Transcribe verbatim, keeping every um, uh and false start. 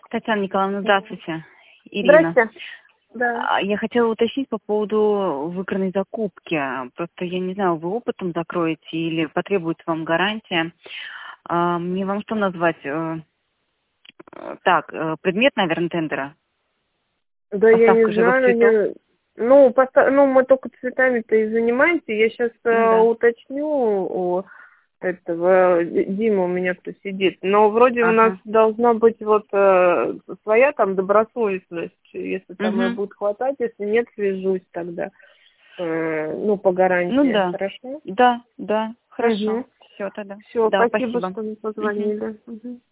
Татьяна Николаевна, здравствуйте. Ирина. Здрасте. Да. А, Я хотела уточнить по поводу выигранной закупки. Просто я не знаю, вы опытом закроете или потребуется вам гарантия. А, Мне вам что назвать? Э, э, Так, э, предмет, наверное, тендера. Да, я Поставка не живых знаю. цветов. Не... Ну, поста... ну, мы только цветами-то и занимаемся. Я сейчас Ну да. уточню у этого Д- Дима у меня кто сидит. Но вроде у нас Ага. должна быть вот э, своя там добросовестность. Если там ее Угу. будет хватать, если нет, свяжусь тогда. Э, ну, по Ну гарантии. да. Хорошо? Да, да. Хорошо. Угу. Все тогда. Все, Да, спасибо, спасибо. что вы Мгм. позвонили. Угу.